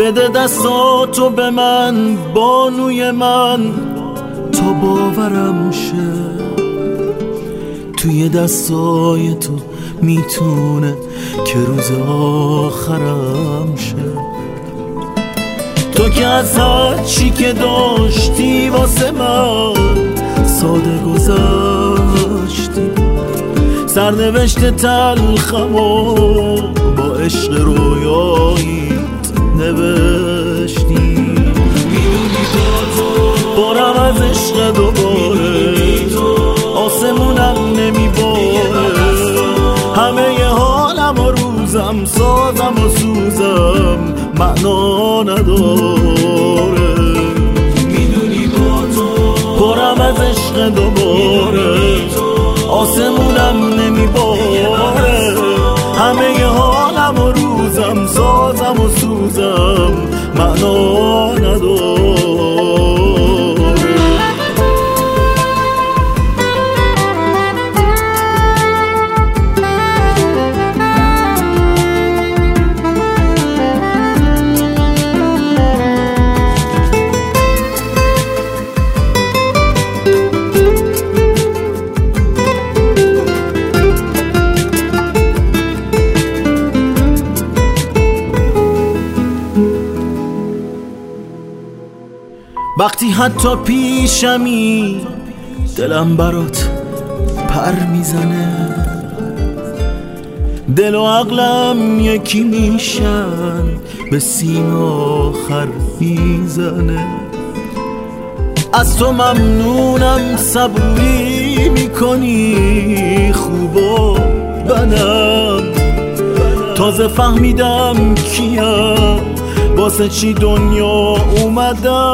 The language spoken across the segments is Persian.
بده دستاتو به من بانوی من تا باورم شه توی دستای تو میتونه که روز آخرم شه تو که از هر چی که داشتی واسه من ساده گذشتی سرنوشت تلخم و با عشق رویاییت نوشتی میدونی بارم از عشق دوباره آسمونم نمیباره همه حالم و روزم سازم و سوزم معنا نداره میدونی بارم از عشق دوباره آسمونم نمیباره همه حالم و روزم سازم و سوزم معنا نداره وقتی حتی پیشمی دلم برات پر میزنه دل و عقلم یکی میشن به سیم آخر میزنه از تو ممنونم صبوری میکنی خوب و بدم تازه فهمیدم کیم واسه چی دنیا اومدم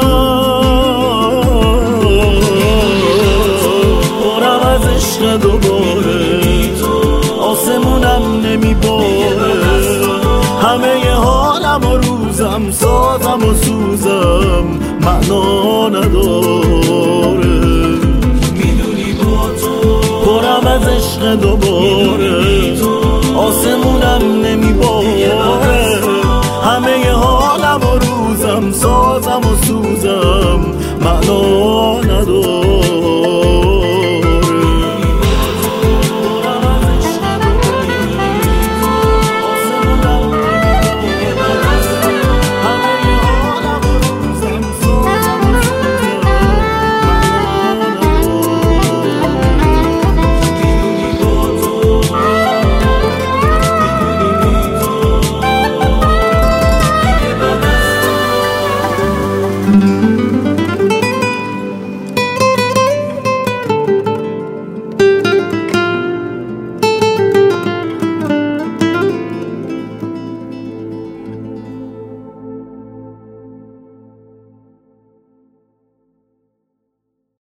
بارم از عشق دوباره آسمونم نمیباره همه حالم و روزم سازم و سوزم معنا نداره میدونی بارم از عشق دوباره آسمونم نمیباره